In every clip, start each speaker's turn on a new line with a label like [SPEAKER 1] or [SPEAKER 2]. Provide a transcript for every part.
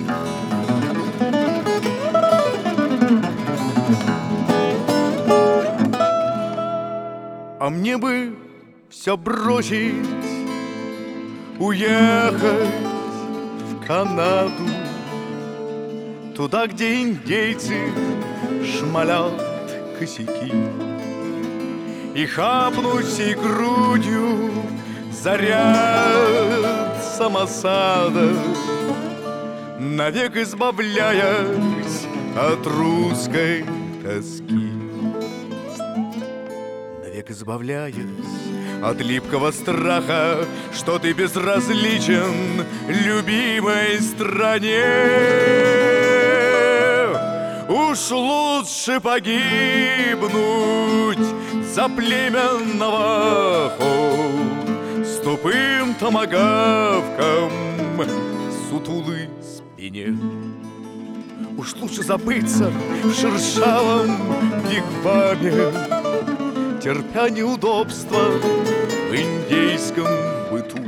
[SPEAKER 1] А мне бы все бросить, уехать в Канаду, туда, где индейцы шмалят косяки, и хапнуть всей грудью заряд самосада, навек избавляясь от русской тоски. Навек избавляясь от липкого страха, что ты безразличен любимой стране. Уж лучше погибнуть за племя Навахо с тупым томагавком сутулой спине. Уж лучше забыться в шершавом вигваме, терпя неудобства в индейском быту,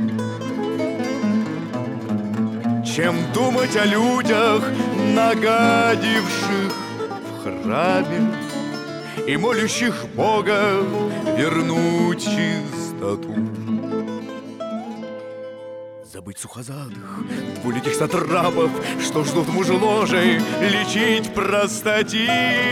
[SPEAKER 1] чем думать о людях, нагадивших в храме и молящих Бога вернуть чистоту. Забыть сухозадых, двуликих сатрапов, что ждут мужеложей лечить простатит.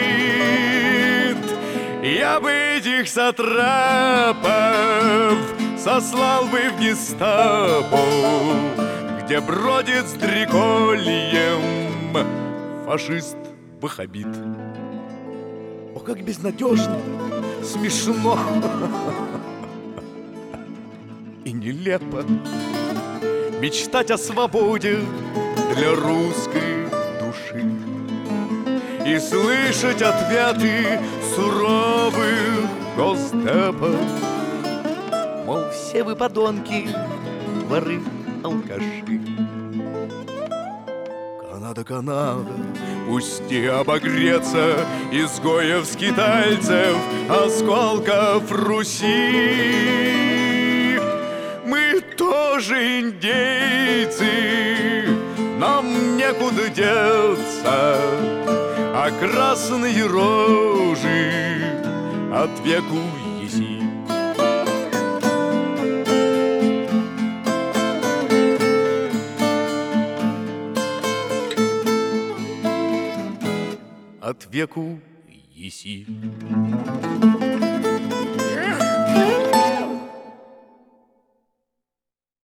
[SPEAKER 1] Я бы этих сатрапов сослал бы в гестапо, где бродит с дрекольем фашист-ваххабит. О, как безнадежно, смешно и нелепо мечтать о свободе для русской души и слышать ответы суровых госдепов, мол, все вы подонки, воры, алкаши. Канада, Канада, пусти обогреться изгоев, скитальцев, осколков Руси. Мы тоже индейцы, нам некуда деться, а красные рожи от веку еси. От веку еси.